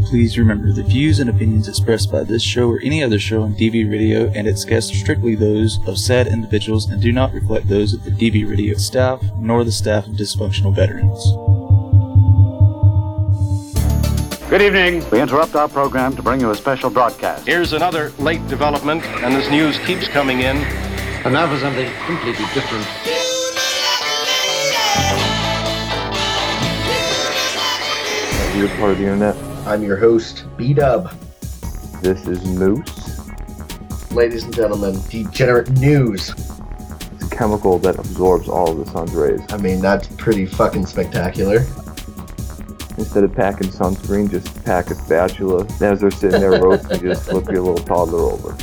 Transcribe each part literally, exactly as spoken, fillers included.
Please remember, the views and opinions expressed by this show or any other show on D V Radio and its guests are strictly those of said individuals and do not reflect those of the D V Radio staff, nor the staff of Dysfunctional Veterans. Good evening. We interrupt our program to bring you a special broadcast. Here's another late development, and this news keeps coming in. And now for something completely different. You're part of the internet. I'm your host, B-Dub. This is Moose. Ladies and gentlemen, Degenerate News. It's a chemical that absorbs all of the sun's rays. I mean, that's pretty fucking spectacular. Instead of packing sunscreen, just pack a spatula. As they're sitting there roasting, just flip your little toddler over.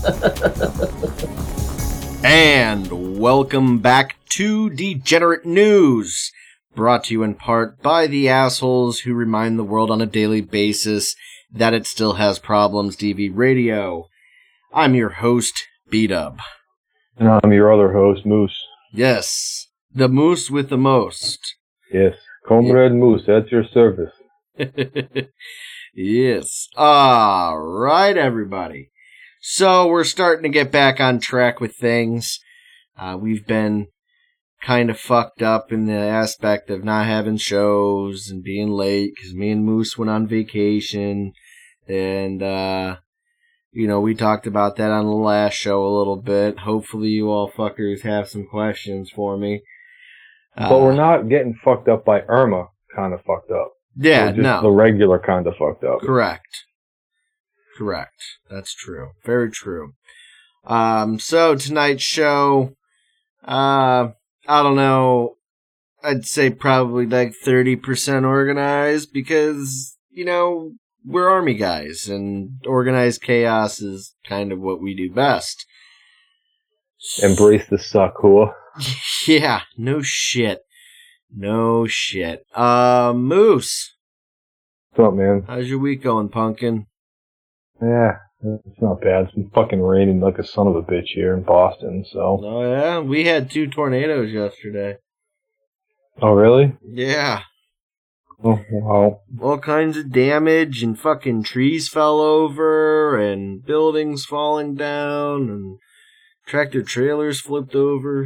And welcome back to Degenerate News, brought to you in part by the assholes who remind the world on a daily basis that it still has problems, D V Radio. I'm your host, B-Dub. And I'm your other host, Moose. Yes, the moose with the most. Yes, Comrade yeah. Moose, at your service. Yes. All right, everybody. So we're starting to get back on track with things. Uh, we've been kind of fucked up in the aspect of not having shows and being late because me and Moose went on vacation. And, uh, you know, we talked about that on the last show a little bit. Hopefully you all fuckers have some questions for me. But uh, we're not getting fucked up by Irma kind of fucked up. Yeah, we're just no. the regular kind of fucked up. Correct. Correct. That's true. Very true. Um, so tonight's show, uh, I don't know, I'd say probably like thirty percent organized because, you know, we're Army guys and organized chaos is kind of what we do best. Embrace the suck, whore. Yeah, no shit. No shit. Uh, Moose. What's up, man? How's your week going, Pumpkin? Yeah, it's not bad. It's been fucking raining like a son of a bitch here in Boston, so. Oh, yeah? We had two tornadoes yesterday. Oh, really? Yeah. Oh, wow. All kinds of damage, and fucking trees fell over, and buildings falling down, and tractor trailers flipped over.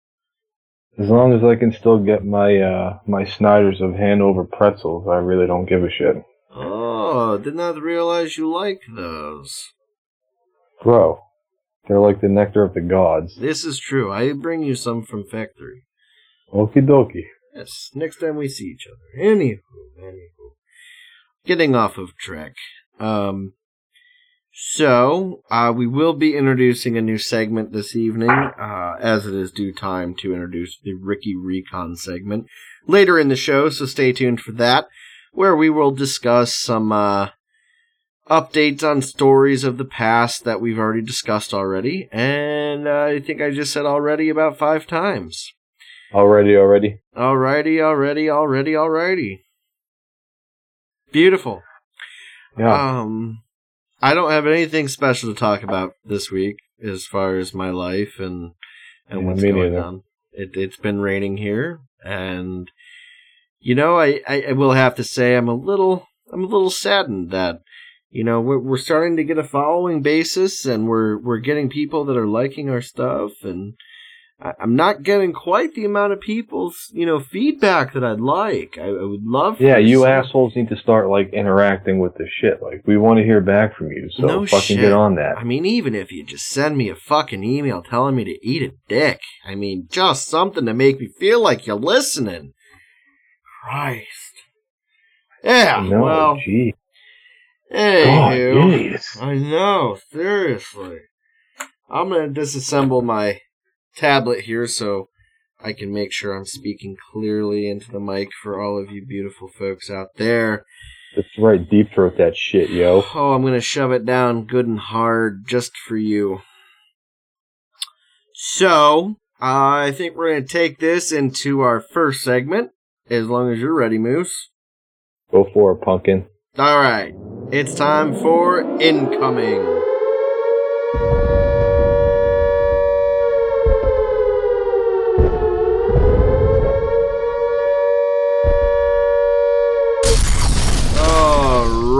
As long as I can still get my, uh, my Snyder's of Hanover pretzels, I really don't give a shit. Oh, did not realize you like those. Bro, they're like the nectar of the gods. This is true. I bring you some from factory. Okie dokie. Yes, next time we see each other. Anywho, anywho. Getting off of track. Um, so, uh, we will be introducing a new segment this evening, uh, as it is due time to introduce the Ricky Recon segment later in the show, so stay tuned for that, where we will discuss some uh, updates on stories of the past that we've already discussed already, and uh, I think I just said already about five times. Already, already. Alrighty, already, already, alrighty. Beautiful. Yeah. Um, I don't have anything special to talk about this week as far as my life and and yeah, what's me going neither. on. It, it's been raining here, and you know, I, I, I will have to say I'm a little I'm a little saddened that, you know, we're we're starting to get a following basis, and we're we're getting people that are liking our stuff, and I, I'm not getting quite the amount of people's, you know, feedback that I'd like. I, I would love. Yeah, you some... assholes need to start like interacting with the shit. Like, we want to hear back from you, so no fucking shit. get on that. I mean, even if you just send me a fucking email telling me to eat a dick, I mean, just something to make me feel like you're listening. Christ. Yeah, no, well. Gee. Anywho, God, I know, seriously. I'm going to disassemble my tablet here so I can make sure I'm speaking clearly into the mic for all of you beautiful folks out there. That's right, deep throat that shit, yo. Oh, I'm going to shove it down good and hard just for you. So, uh, I think we're going to take this into our first segment, as long as you're ready, Moose. Go for it, pumpkin. All right, it's time for Incoming.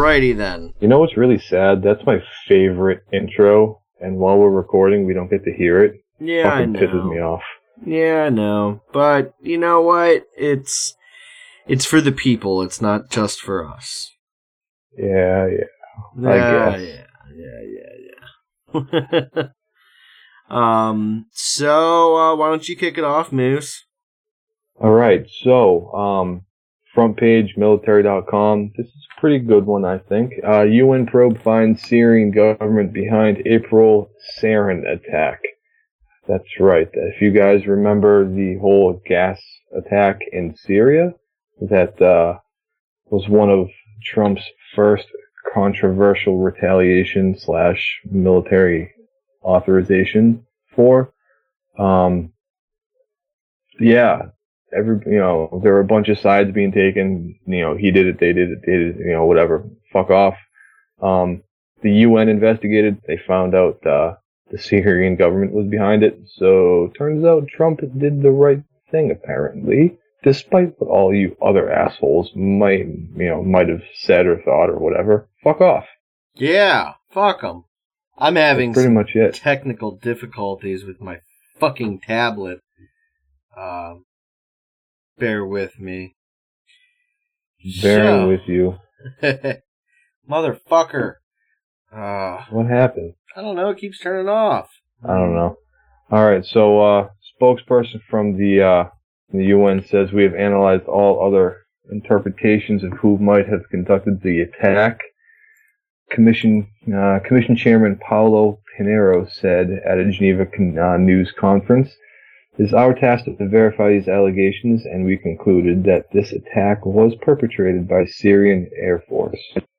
Alrighty then. You know what's really sad? That's my favorite intro, and while we're recording, we don't get to hear it. Yeah, I Fucking know. pisses me off. Yeah, I know. But you know what? It's it's for the people. It's not just for us. Yeah, yeah. I Yeah, guess. yeah, yeah, yeah, yeah. um. So uh, why don't you kick it off, Moose? All right, so um, front page military dot com. This is a pretty good one, I think. Uh, U N probe finds Syrian government behind April sarin attack. That's right. If you guys remember the whole gas attack in Syria, that uh, was one of Trump's first controversial retaliation slash military authorization for. Um, yeah, every you know there were a bunch of sides being taken. You know, he did it, they did it, they did it, you know, whatever. Fuck off. Um, the U N investigated. They found out uh, the Syrian government was behind it. So turns out Trump did the right thing, apparently, despite what all you other assholes might, you know, might have said or thought or whatever. Fuck off. Yeah, fuck them. I'm having That's pretty some much it. technical difficulties with my fucking tablet. Um, bear with me. Bearing So- with you. Motherfucker. Uh, What happened? I don't know, it keeps turning off. I don't know. All right, so uh, spokesperson from the uh, the U N says we have analyzed all other interpretations of who might have conducted the attack. Commission uh, Commission Chairman Paulo Pinheiro said at a Geneva con- uh, news conference, "It is our task to verify these allegations, and we concluded that this attack was perpetrated by Syrian Air Force."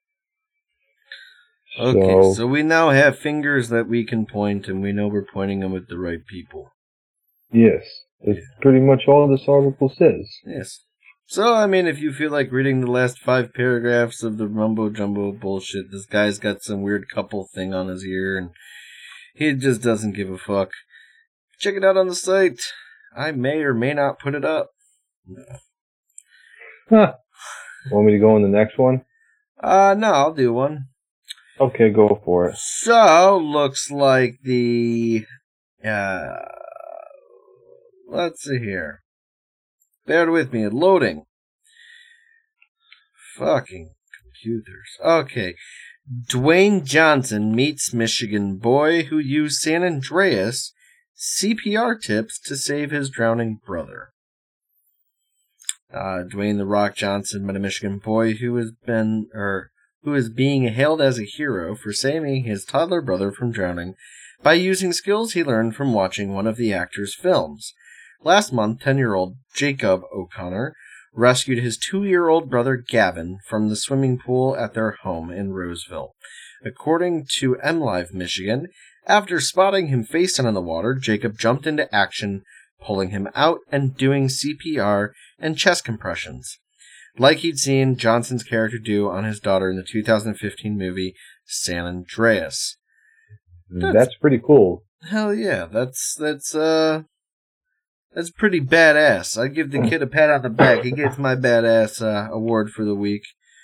Okay, So- so we now have fingers that we can point, and we know we're pointing them at the right people. Yes, that's pretty much all this article says. Yes. So, I mean, if you feel like reading the last five paragraphs of the mumbo-jumbo bullshit, this guy's got some weird couple thing on his ear, and he just doesn't give a fuck. Check it out on the site. I may or may not put it up. Huh. Want me to go on the next one? Uh, no, I'll do one. Okay, go for it. So, looks like the, uh, let's see here. Bear with me, it's loading. Fucking computers. Okay. Dwayne Johnson meets Michigan boy who used San Andreas C P R tips to save his drowning brother. Uh, Dwayne The Rock Johnson met a Michigan boy who has been, or who is being hailed as a hero for saving his toddler brother from drowning by using skills he learned from watching one of the actor's films. Last month, ten-year-old Jacob O'Connor rescued his two-year-old brother Gavin from the swimming pool at their home in Roseville. According to MLive Michigan, after spotting him face down in the water, Jacob jumped into action, pulling him out and doing C P R and chest compressions, like he'd seen Johnson's character do on his daughter in the two thousand fifteen movie San Andreas. That's, That's pretty cool. Hell yeah, that's that's uh that's pretty badass. I give the kid a pat on the back. He gets my badass uh, award for the week.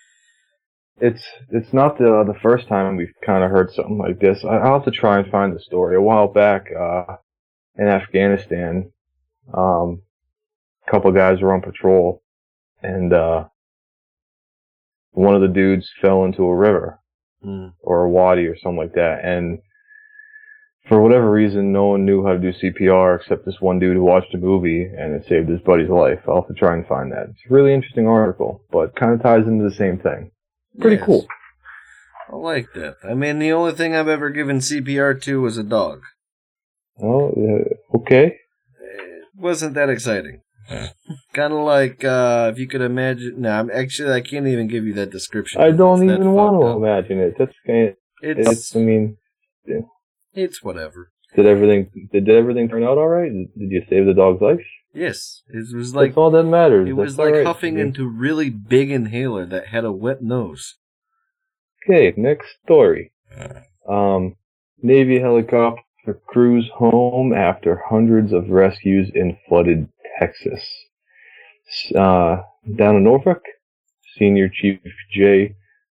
It's it's not the the first time we've kind of heard something like this. I, I'll have to try and find the story. A while back, uh, in Afghanistan, um, a couple of guys were on patrol, and uh, one of the dudes fell into a river Mm. or a wadi or something like that, and for whatever reason, no one knew how to do C P R except this one dude who watched a movie, and it saved his buddy's life. I'll have to try and find that. It's a really interesting article, but kind of ties into the same thing. Pretty Yes. cool. I like that. I mean, the only thing I've ever given C P R to was a dog. Oh, uh, okay. It wasn't that exciting. Kind of like, uh, if you could imagine... No, I'm actually, I can't even give you that description. I don't It's that even want fucked to up. imagine it. That's kind of, It's, it's, I mean, it's whatever. did everything, did, did everything turn out alright? Did, did you save the dog's life? Yes. It was like... That's all that matters. It was That's like all right. huffing into a really big inhaler that had a wet nose. Okay, next story. Um, Navy helicopter crews home after hundreds of rescues in flooded Texas. Uh, down in Norfolk, Senior Chief Jay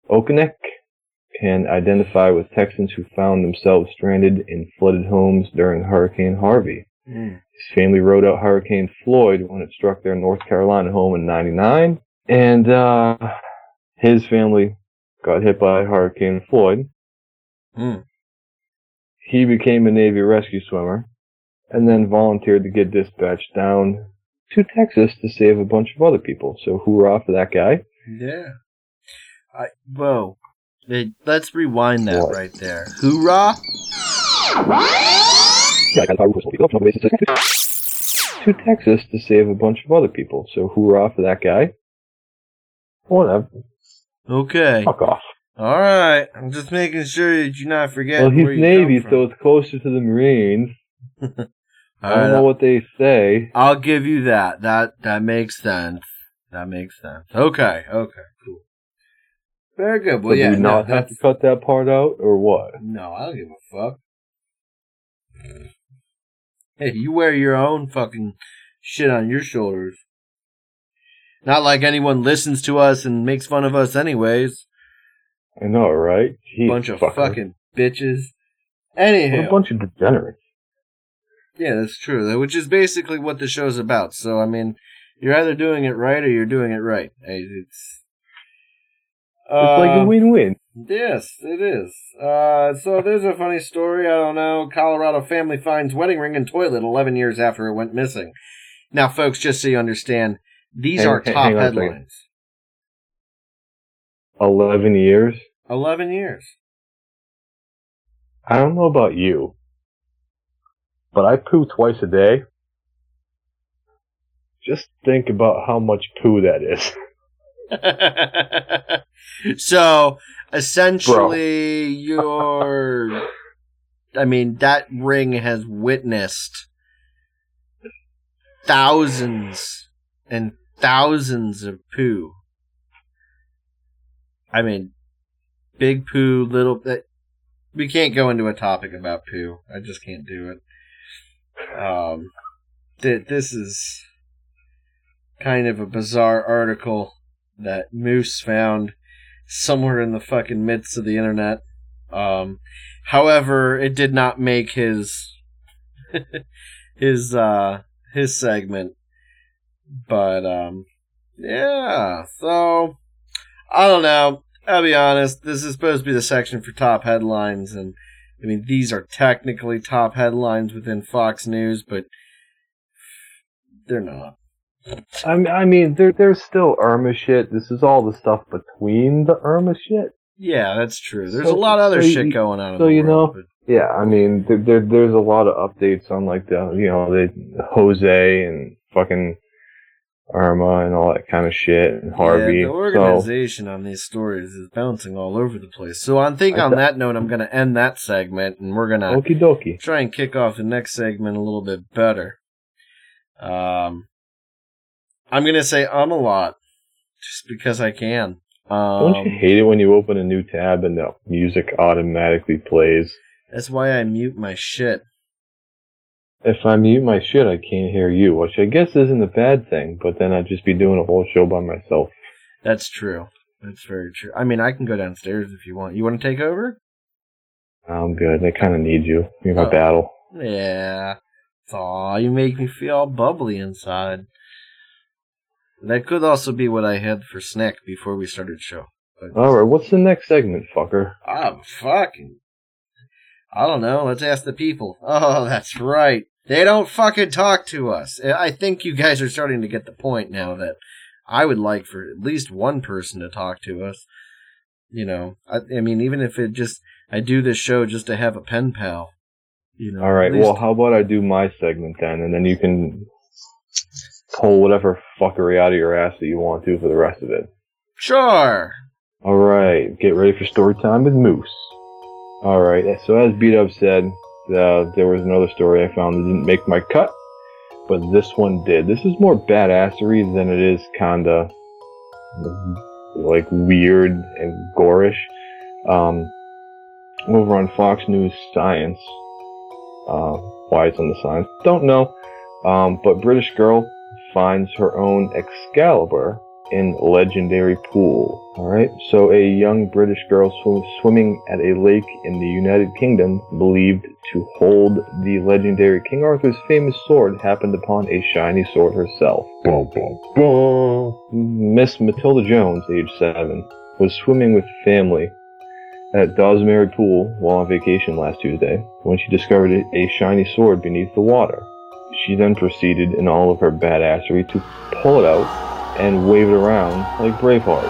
Okonek can identify with Texans who found themselves stranded in flooded homes during Hurricane Harvey. Mm. His family rode out Hurricane Floyd when it struck their North Carolina home in ninety-nine, and uh, his family got hit by Hurricane Floyd. Mm. He became a Navy rescue swimmer, and then volunteered to get dispatched down to Texas to save a bunch of other people. So hoorah for that guy. Yeah. I, whoa. Hey, let's rewind that What? right there. Hoorah! Yeah, I got a whistle. To Texas to save a bunch of other people. So hoorah for that guy. Whatever. Okay. Fuck off. Alright. I'm just making sure that you not forget Well, he's where you Navy, come so from. it's closer to the Marines. I don't Alright, know what they say. I'll give you that. That that makes sense. That makes sense. Okay, okay, cool. Very good. Well, But yeah, do we no, not have that's... to cut that part out, or what? No, I don't give a fuck. Hey, you wear your own fucking shit on your shoulders. Not like anyone listens to us and makes fun of us anyways. I know, right? Jeez, Bunch of fucker. fucking bitches. What a Anyhow. bunch of degenerates. Yeah, that's true. Which is basically what the show's about. So, I mean, you're either doing it right or you're doing it right. Hey, It's, It's like uh, a win-win. Yes, it is. Uh, so there's a funny story. I don't know. Colorado family finds wedding ring and toilet eleven years after it went missing. Now, folks, just so you understand, these Hang- are hang- top hang on a second. headlines. Eleven years? eleven years. I don't know about you, but I poo twice a day. Just think about how much poo that is. So, essentially, you're... I mean, that ring has witnessed thousands and thousands of poo. I mean, big poo, little... Uh, we can't go into a topic about poo. I just can't do it. Um, th- this is kind of a bizarre article that Moose found somewhere in the fucking midst of the internet. Um, however, it did not make his his uh his segment. But um yeah, so I don't know. I'll be honest, this is supposed to be the section for top headlines, and I mean these are technically top headlines within Fox News, but they're not. I mean, I mean there, there's still Irma shit. This is all the stuff between the Irma shit. Yeah, that's true. There's So- a lot of other so shit you- going on in so the you world. know- Yeah, I mean, there, there there's a lot of updates on like the, you know, the Jose and fucking Irma and all that kind of shit, and Harvey. Yeah, the So, organization on these stories is bouncing all over the place. So I think I on th- that note, I'm going to end that segment, and we're going to okie dokie. try and kick off the next segment a little bit better. Um, I'm going to say um a lot, just because I can. Um, Don't you hate it when you open a new tab and the music automatically plays? That's why I mute my shit. If I mute my shit, I can't hear you, which I guess isn't a bad thing, but then I'd just be doing a whole show by myself. That's true. That's very true. I mean, I can go downstairs if you want. You want to take over? I'm good. I kind of need you. You're my Oh. battle. Yeah. Aw, you make me feel all bubbly inside. That could also be what I had for snack before we started the show. But, Alright, what's the next segment, fucker? I'm fucking... I don't know. Let's ask the people. Oh, that's right. They don't fucking talk to us. I think you guys are starting to get the point now that I would like for at least one person to talk to us. You know, I, I mean, even if it just... I do this show just to have a pen pal. You know, Alright, at least- well, how about I do my segment then, and then you can pull whatever fuckery out of your ass that you want to for the rest of it. Sure. Alright, get ready for story time with Moose. Alright, so as B-Dub said, uh, there was another story I found that didn't make my cut, but this one did. This is more badassery than it is kinda, like, weird and gorish. Um, over on Fox News Science, uh, why it's on the science, don't know, um, but British girl finds her own Excalibur in legendary pool. Alright, so a young British girl sw- swimming at a lake in the United Kingdom believed to hold the legendary King Arthur's famous sword happened upon a shiny sword herself. Bum, bum, bum. Miss Matilda Jones, age seven, was swimming with family at Dawsbury Pool while on vacation last Tuesday when she discovered a shiny sword beneath the water. She then proceeded in all of her badassery to pull it out and wave it around like Braveheart.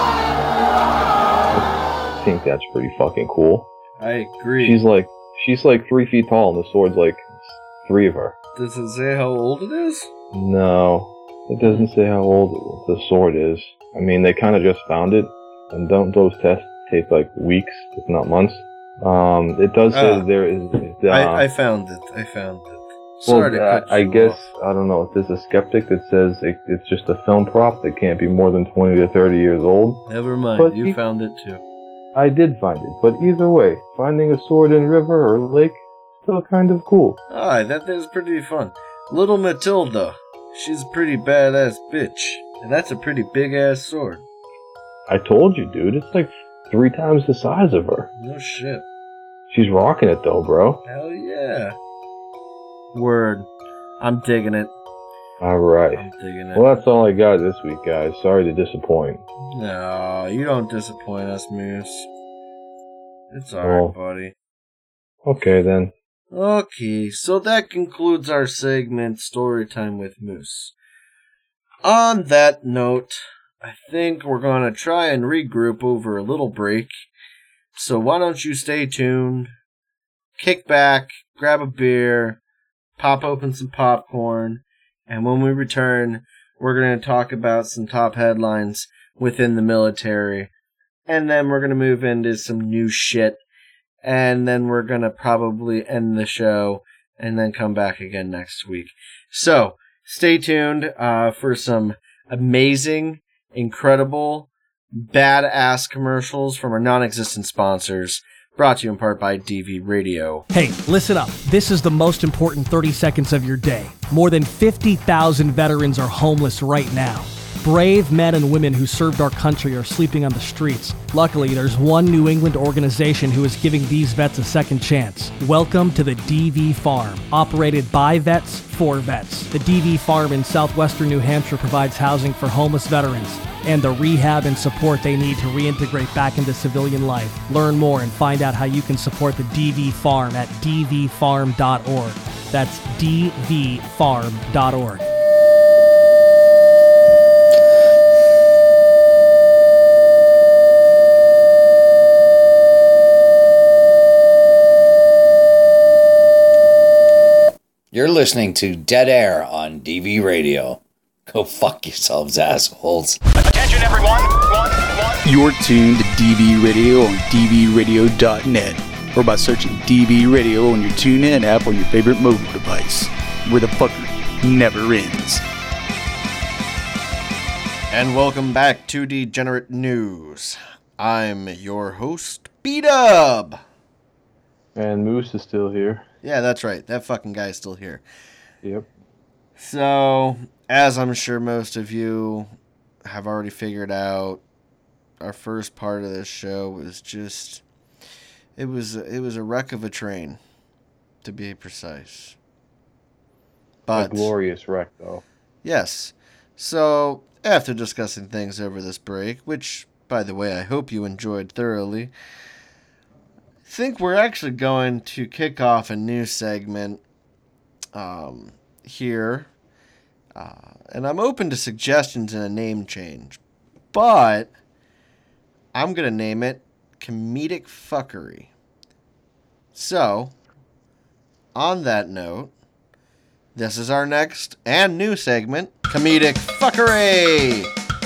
I think that's pretty fucking cool. I agree. She's like, she's like three feet tall and the sword's like three of her. Does it say how old it is? No, it doesn't say how old the sword is. I mean, they kind of just found it, and don't those tests take like weeks, if not months? Um, it does say Ah. that there is. Uh, I, I found it. I found it. Sorry well, to cut I, I you guess off. I don't know if there's a skeptic that says it, it's just a film prop that can't be more than twenty to thirty years old. Never mind. But You he- found it too. I did find it, but either way, finding a sword in river or lake still kind of cool. Ah, that is pretty fun. Little Matilda. She's a pretty badass bitch. And that's a pretty big ass sword. I told you, dude. It's like three times the size of her. No shit. She's rocking it though, bro. Hell yeah. Word. I'm digging it. All right. I'm digging it. Well, that's all I got this week, guys. Sorry to disappoint. No, you don't disappoint us, Moose. It's Well. alright, buddy. Okay then. Okay, so that concludes our segment, Storytime with Moose. On that note, I think we're going to try and regroup over a little break. So why don't you stay tuned, kick back, grab a beer, pop open some popcorn, and when we return, we're going to talk about some top headlines within the military. And then we're going to move into some new shit. And then we're going to probably end the show and then come back again next week. So, stay tuned uh, for some amazing, incredible, badass commercials from our non-existent sponsors, brought to you in part by D V Radio. Hey, listen up. This is the most important thirty seconds of your day. More than fifty thousand veterans are homeless right now. Brave men and women who served our country are sleeping on the streets. Luckily, there's one New England organization who is giving these vets a second chance. Welcome to the D V Farm, operated by vets for vets. The D V Farm in southwestern New Hampshire provides housing for homeless veterans and the rehab and support they need to reintegrate back into civilian life. Learn more and find out how you can support the D V Farm at d v farm dot org. That's d v farm dot org. You're listening to Dead Air on D V Radio. Go fuck yourselves, assholes. Attention, everyone. One, one. You're tuned to D V Radio on d v radio dot net or by searching D V Radio on your TuneIn app on your favorite mobile device, where the fucker never ends. And welcome back to Degenerate News. I'm your host, B-Dub. And Moose is still here. Yeah, that's right. That fucking guy is still here. Yep. So, as I'm sure most of you have already figured out, our first part of this show was just it was it was a wreck of a train, to be precise. But a glorious wreck, though. Yes. So, after discussing things over this break, which, by the way, I hope you enjoyed thoroughly, I think we're actually going to kick off a new segment um, here. Uh, and I'm open to suggestions and a name change. But I'm going to name it Comedic Fuckery. So, on that note, this is our next and new segment, Comedic Fuckery!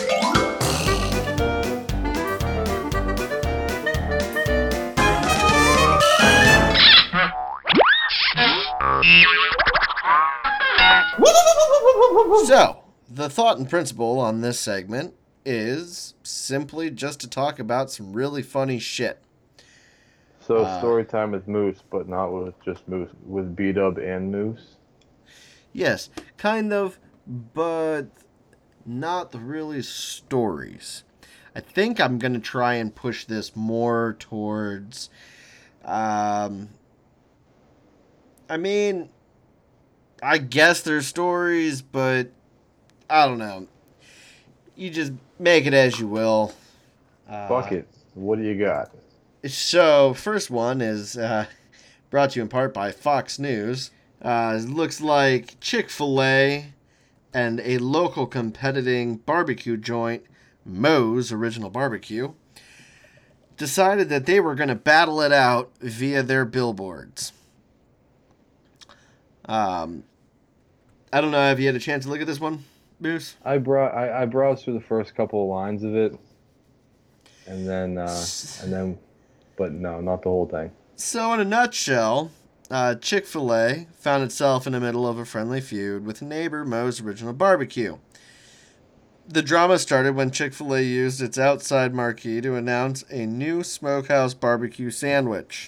So, the thought and principle on this segment is simply just to talk about some really funny shit. So Uh, story time with Moose, but not with just Moose, with B-Dub and Moose. Yes, kind of, but not the really stories. I think I'm going to try and push this more towards, um, I mean, I guess there's stories, but I don't know. You just make it as you will. Uh, Fuck it. What do you got? So, first one is uh, brought to you in part by Fox News. Uh, it looks like Chick-fil-A and a local competing barbecue joint, Moe's Original Barbecue, decided that they were going to battle it out via their billboards. Um, I don't know. Have you had a chance to look at this one, Moose? I brought I, I browsed through the first couple of lines of it, and then uh, and then, but no, not the whole thing. So, in a nutshell, uh, Chick-fil-A found itself in the middle of a friendly feud with neighbor Moe's Original Barbecue. The drama started when Chick-fil-A used its outside marquee to announce a new smokehouse barbecue sandwich.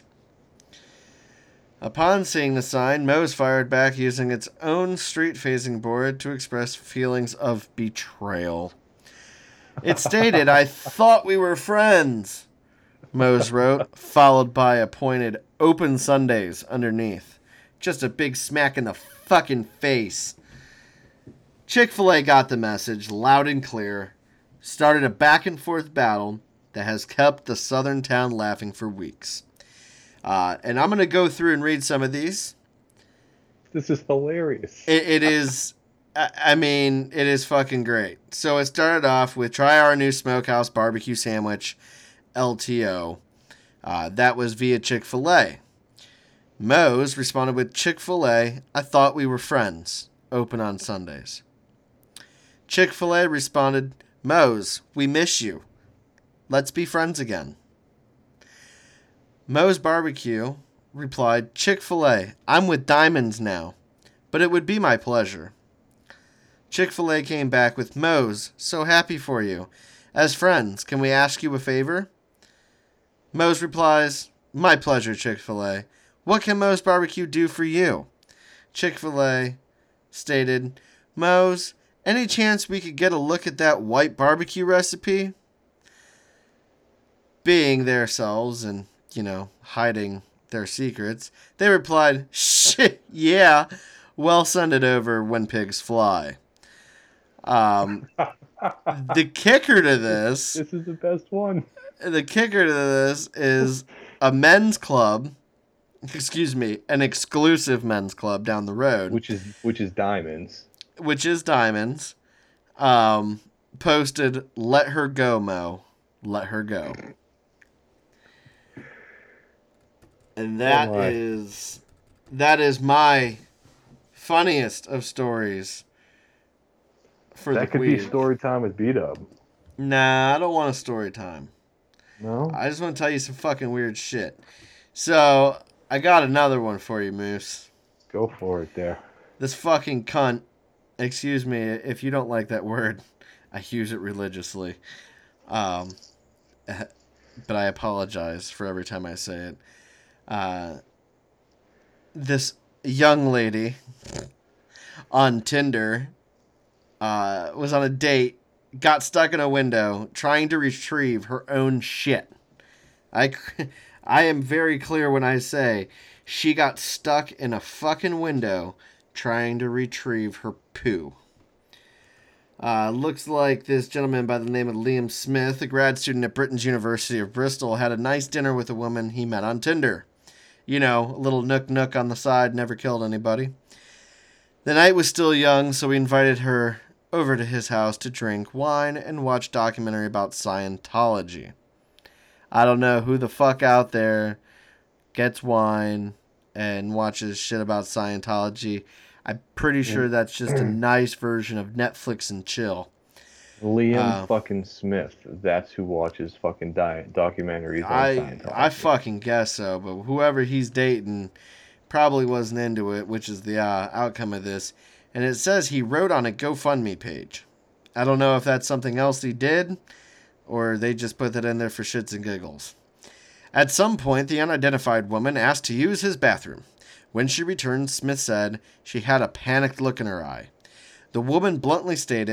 Upon seeing the sign, Moe's fired back using its own street-facing board to express feelings of betrayal. It stated, "I thought we were friends," Moe's wrote, followed by a pointed "Open Sundays" underneath. Just a big smack in the fucking face. Chick-fil-A got the message loud and clear, started a back-and-forth battle that has kept the southern town laughing for weeks. Uh, and I'm going to go through and read some of these. This is hilarious. It, it is, I, I mean, it is fucking great. So it started off with, "Try our new smokehouse barbecue sandwich, L T O. Uh, that was via Chick-fil-A. Moe's responded with, "Chick-fil-A, I thought we were friends. Open on Sundays." Chick-fil-A responded, "Moe's, we miss you. Let's be friends again." Moe's Barbecue replied, "Chick-fil-A, I'm with Diamonds now, but it would be my pleasure." Chick-fil-A came back with, "Moe's, so happy for you. As friends, can we ask you a favor?" Moe's replies, "My pleasure, Chick-fil-A. What can Moe's Barbecue do for you?" Chick-fil-A stated, "Moe's, any chance we could get a look at that white barbecue recipe?" Being themselves and, you know, hiding their secrets, they replied, "Shit, yeah. Well, send it over when pigs fly." Um, the kicker to this... This is the best one. The kicker to this is a men's club, excuse me, an exclusive men's club down the road. Which is which is Diamonds. Which is Diamonds. Um, posted, "Let her go, Mo. Let her go." And that Oh, is that is my funniest of stories for the That could week. be story time with B-Dub. Nah, I don't want a story time. No? I just want to tell you some fucking weird shit. So, I got another one for you, Moose. Go for it there. This fucking cunt, excuse me if you don't like that word, I use it religiously. Um, but I apologize for every time I say it. Uh, this young lady on Tinder uh, was on a date, got stuck in a window trying to retrieve her own shit. I, I am very clear when I say she got stuck in a fucking window trying to retrieve her poo. Uh, looks like this gentleman by the name of Liam Smith, a grad student at Britain's University of Bristol, had a nice dinner with a woman he met on Tinder. You know, a little nook nook on the side, never killed anybody. The night was still young, so we invited her over to his house to drink wine and watch documentary about Scientology. I don't know who the fuck out there gets wine and watches shit about Scientology. I'm pretty sure that's just a nice version of Netflix and chill. Liam Uh, fucking Smith. That's who watches fucking di- documentaries on I Scientology. I fucking guess so, but whoever he's dating probably wasn't into it, which is the uh, outcome of this. And it says he wrote on a GoFundMe page. I don't know if that's something else he did, or they just put that in there for shits and giggles. At some point, the unidentified woman asked to use his bathroom. When she returned, Smith said she had a panicked look in her eye. The woman bluntly stated,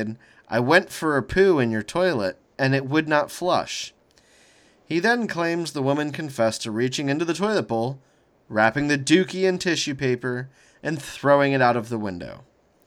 I went for a poo in your toilet, and it would not flush. He then claims the woman confessed to reaching into the toilet bowl, wrapping the dookie in tissue paper, and throwing it out of the window.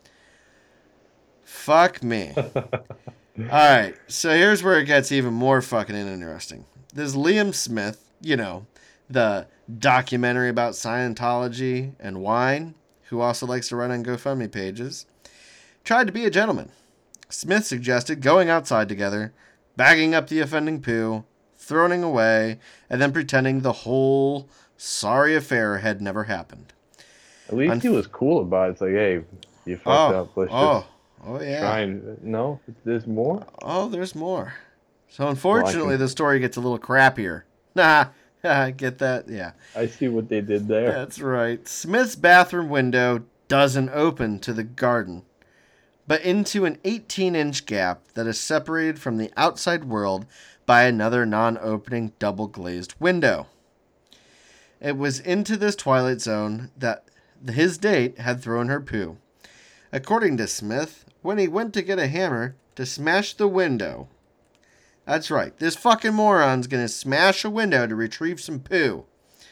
Fuck me. Alright, so here's where it gets even more fucking interesting. This Liam Smith, you know, the documentary about Scientology and wine, who also likes to run on GoFundMe pages, tried to be a gentleman. Smith suggested going outside together, bagging up the offending poo, throwing it away, and then pretending the whole sorry affair had never happened. At least Unf- he was cool about it. It's like, hey, you fucked oh, up. Let's oh, just oh, yeah. try and... No? There's more? Oh, there's more. So unfortunately, well, can... the story gets a little crappier. Nah, get that? Yeah. I see what they did there. That's right. Smith's bathroom window doesn't open to the garden, but into an eighteen-inch gap that is separated from the outside world by another non-opening double-glazed window. It was into this twilight zone that his date had thrown her poo. According to Smith, when he went to get a hammer to smash the window... That's right, this fucking moron's gonna smash a window to retrieve some poo.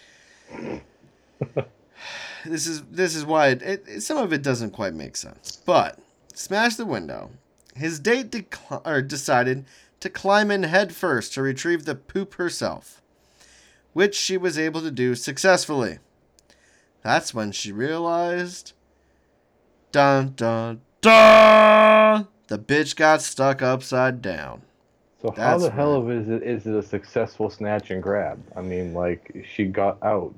This is this is why it, it, it, some of it doesn't quite make sense. But, smash the window. His date decl- or decided to climb in head first to retrieve the poop herself, which she was able to do successfully. That's when she realized... Dun dun dun! The bitch got stuck upside down. So how That's the hell right. of is it is it a successful snatch and grab? I mean, like, she got out,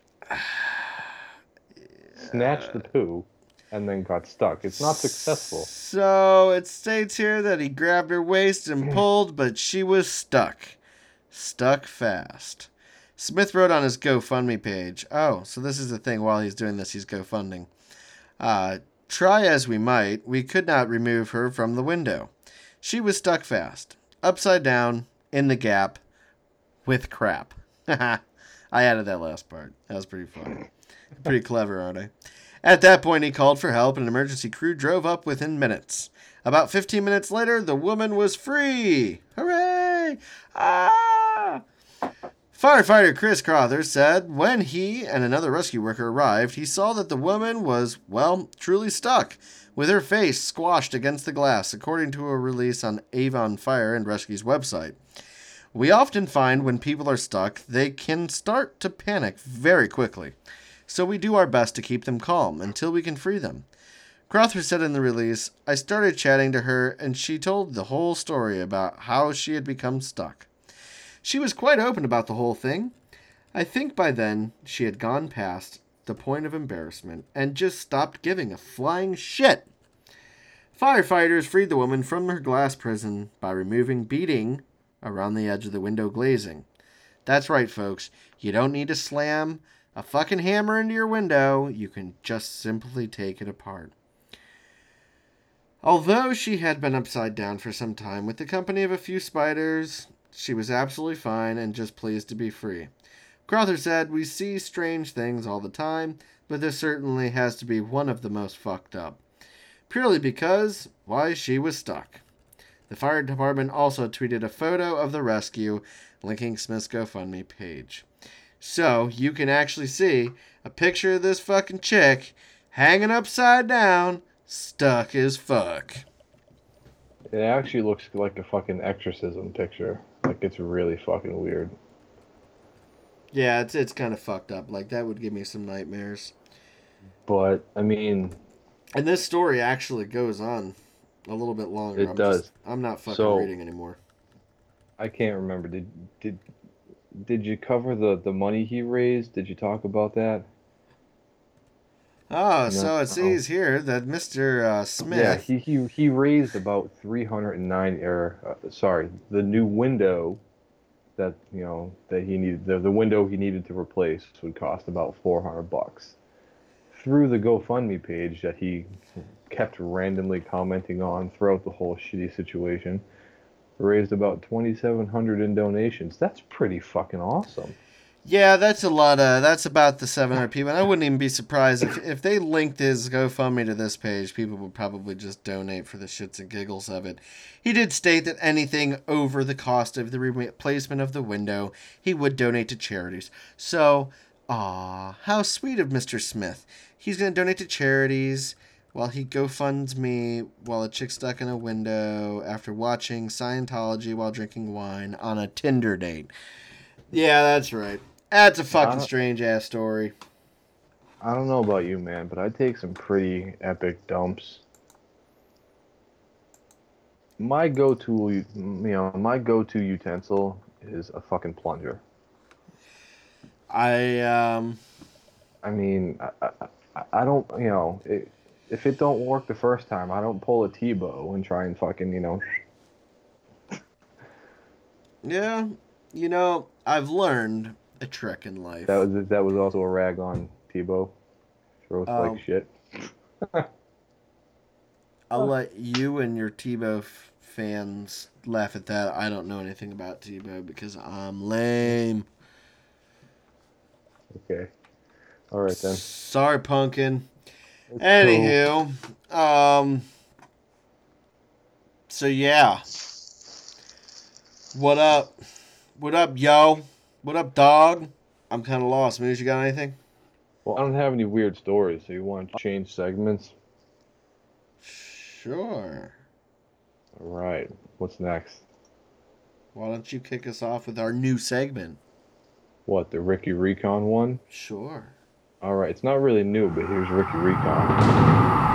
snatched the poo, and then got stuck. It's not successful. So it states here that he grabbed her waist and pulled, but she was stuck. Stuck fast. Smith wrote on his GoFundMe page, oh, so this is the thing while he's doing this, he's GoFunding. Uh, try as we might, we could not remove her from the window. She was stuck fast. Upside down, in the gap, with crap. I added that last part. That was pretty funny. Pretty clever, aren't I? At that point, he called for help, and an emergency crew drove up within minutes. About fifteen minutes later, the woman was free. Hooray! Ah! Firefighter Chris Crowther said when he and another rescue worker arrived, he saw that the woman was, well, truly stuck, with her face squashed against the glass, according to a release on Avon Fire and Rescue's website. We often find when people are stuck, they can start to panic very quickly, so we do our best to keep them calm until we can free them. Crowther said in the release, I started chatting to her, and she told the whole story about how she had become stuck. She was quite open about the whole thing. I think by then she had gone past the point of embarrassment and just stopped giving a flying shit. Firefighters freed the woman from her glass prison by removing beading around the edge of the window glazing. That's right, folks. You don't need to slam a fucking hammer into your window. You can just simply take it apart. Although she had been upside down for some time with the company of a few spiders, she was absolutely fine and just pleased to be free. Crowther said, we see strange things all the time, but this certainly has to be one of the most fucked up. Purely because, why, she was stuck. The fire department also tweeted a photo of the rescue, linking Smith's GoFundMe page. So, you can actually see a picture of this fucking chick hanging upside down, stuck as fuck. It actually looks like a fucking exorcism picture. Like, it's really fucking weird. Yeah, it's it's kind of fucked up. Like, that would give me some nightmares. But, I mean... And this story actually goes on a little bit longer. It I'm does. Just, I'm not fucking so, reading anymore. I can't remember. Did did did you cover the, the money he raised? Did you talk about that? Oh, No. so it says here that Mister Uh, Smith... Yeah, he, he, he raised about three hundred nine, or, uh, sorry, the new window that, you know, that he needed, the, the window he needed to replace would cost about four hundred bucks. Through the GoFundMe page that he kept randomly commenting on throughout the whole shitty situation, raised about twenty-seven hundred in donations. That's pretty fucking awesome. Yeah, that's a lot of, that's about the seven hundred people. And I wouldn't even be surprised if, if they linked his GoFundMe to this page, people would probably just donate for the shits and giggles of it. He did state that anything over the cost of the replacement of the window, he would donate to charities. So, aw, how sweet of Mister Smith. He's going to donate to charities while he GoFunds me while a chick stuck in a window after watching Scientology while drinking wine on a Tinder date. Yeah, that's right. That's a fucking strange ass story. I don't know about you, man, but I take some pretty epic dumps. My go-to, you know, my go-to utensil is a fucking plunger. I um. I mean, I, I, I don't, you know, it, if it don't work the first time, I don't pull a T-bow and try and fucking, you know. Yeah, you know, I've learned a trick in life. That was that was also a rag on T-bow. Throws Um, like shit. I'll let you and your Tebow f- fans laugh at that. I don't know anything about Tebow because I'm lame. Okay. All right then. Sorry, Pumpkin. It's Anywho, um, so yeah. What up? What up, yo? What up, dog? I'm kind of lost. Moose, you got anything? Well, I don't have any weird stories, so you want to change segments? Sure. All right. What's next? Why don't you kick us off with our new segment? What, the Ricky Recon one? Sure. All right. It's not really new, but here's Ricky Recon.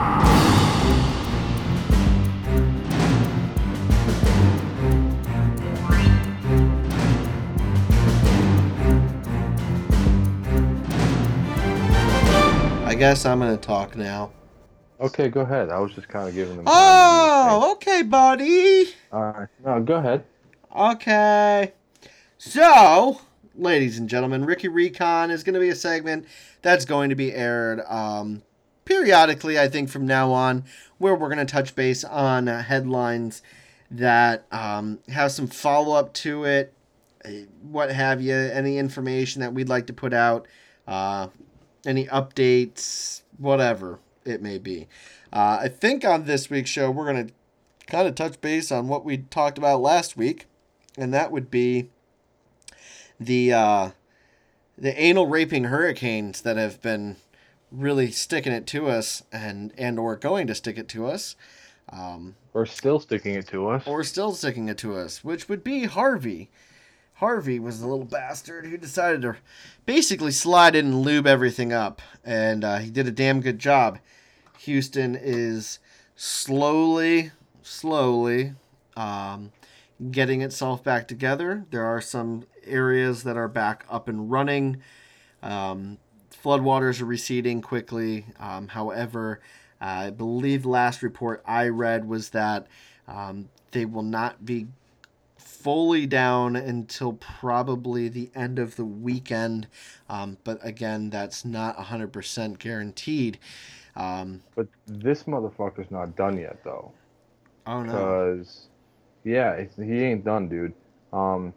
I guess I'm going to talk now. Okay, go ahead. I was just kind of giving them. Oh, okay, buddy. All right. No, go ahead. Okay. So, ladies and gentlemen, Ricky Recon is going to be a segment that's going to be aired um, periodically, I think, from now on, where we're going to touch base on uh, headlines that um, have some follow-up to it, what have you, any information that we'd like to put out, uh, any updates, whatever it may be. Uh, I think on this week's show, we're going to kind of touch base on what we talked about last week, and that would be the uh, the anal raping hurricanes that have been really sticking it to us, and and or going to stick it to us, um, or still sticking it to us, or still sticking it to us, which would be Harvey. Harvey was the little bastard who decided to basically slide in and lube everything up, and uh, he did a damn good job. Houston is slowly, slowly um, getting itself back together. There are some areas that are back up and running. Um, floodwaters are receding quickly. Um, however, uh, I believe the last report I read was that um, they will not be fully down until probably the end of the weekend. Um, but again, that's not one hundred percent guaranteed. Um, but this motherfucker's not done yet, though. Oh, no. Because, yeah, it's, he ain't done, dude. Um,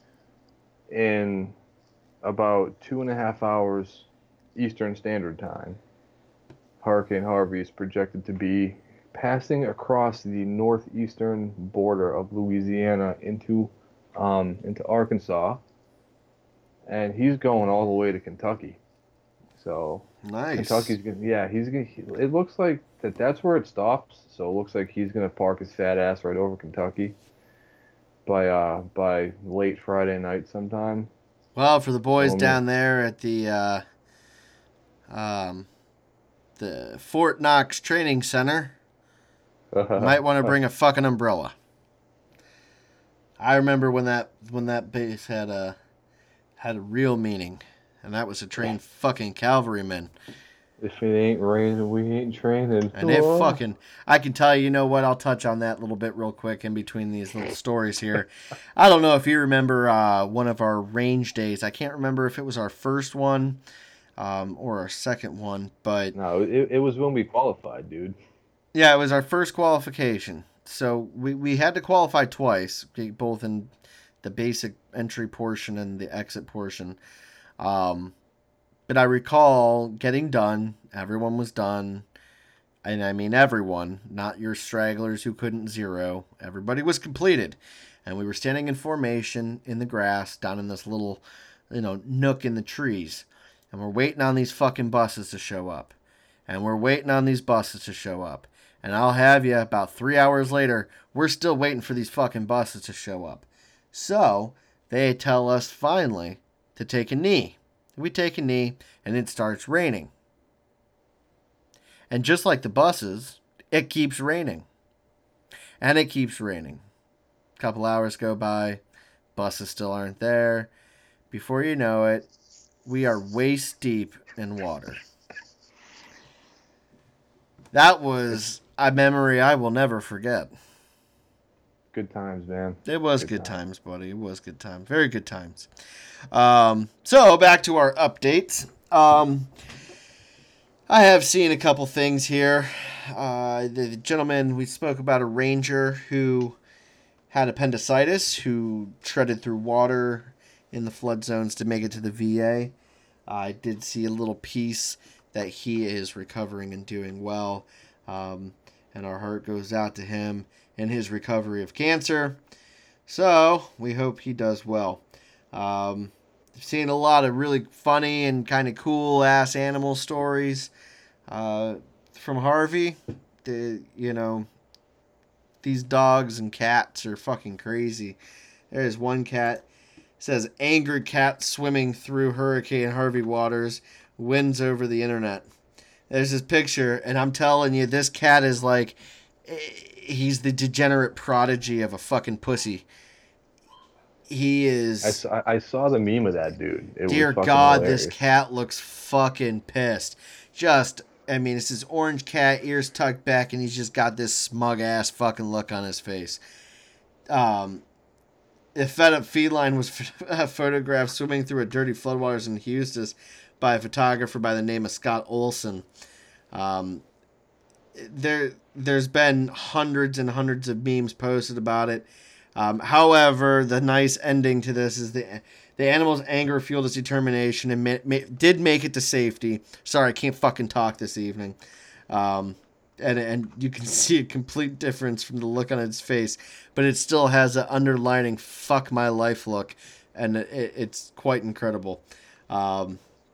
in about two and a half hours Eastern Standard Time, Hurricane Harvey is projected to be passing across the northeastern border of Louisiana into um, into Arkansas, and he's going all the way to Kentucky. So nice. Kentucky's gonna, yeah, he's gonna. He, it looks like that. That's where it stops. So it looks like he's gonna park his fat ass right over Kentucky by uh by late Friday night sometime. Well, for the boys oh, down there at the uh, um the Fort Knox Training Center, you might want to bring a fucking umbrella. I remember when that when that base had a had a real meaning, and that was to train fucking cavalrymen. If it ain't raining, we ain't training. And it fucking, I can tell you, you know what? I'll touch on that a little bit real quick in between these little stories here. I don't know if you remember uh, one of our range days. I can't remember if it was our first one um, or our second one, but no, it, it was when we qualified, dude. Yeah, it was our first qualification. So we, we had to qualify twice, both in the basic entry portion and the exit portion. Um, but I recall getting done. Everyone was done. And I mean everyone, not your stragglers who couldn't zero. Everybody was completed. And we were standing in formation in the grass down in this little, you know, nook in the trees. And we're waiting on these fucking buses to show up. And we're waiting on these buses to show up. And I'll have you, about three hours later, we're still waiting for these fucking buses to show up. So, they tell us finally to take a knee. We take a knee, and it starts raining. And just like the buses, it keeps raining. And it keeps raining. A couple hours go by, buses still aren't there. Before you know it, we are waist deep in water. That was a memory I will never forget. Good times, man. It was good, good times. times, buddy. It was good times. Very good times. Um, so, back to our updates. Um, I have seen a couple things here. Uh, the gentleman, we spoke about a ranger who had appendicitis, who treaded through water in the flood zones to make it to the V A. I did see a little piece that he is recovering and doing well. Um, and our heart goes out to him in his recovery of cancer. So, we hope he does well. Um, I've seen a lot of really funny and kind of cool-ass animal stories uh, from Harvey. The, you know, these dogs and cats are fucking crazy. There's one cat, says, angry cat swimming through Hurricane Harvey waters, wins over the internet. There's this picture, and I'm telling you, this cat is like, he's the degenerate prodigy of a fucking pussy. He is... I saw, I saw the meme of that dude. It dear was God, hilarious. This cat looks fucking pissed. Just, I mean, it's this orange cat, ears tucked back, and he's just got this smug-ass fucking look on his face. Um... A fed-up feline was photographed swimming through a dirty floodwaters in Houston by a photographer by the name of Scott Olson. Um, there, there's been hundreds and hundreds of memes posted about it. Um, however, the nice ending to this is the the animal's anger fueled its determination and ma- ma- did make it to safety. Sorry, I can't fucking talk this evening. Um... And and you can see a complete difference from the look on its face, but it still has an underlining "fuck my life" look, and it, it's quite incredible. Um,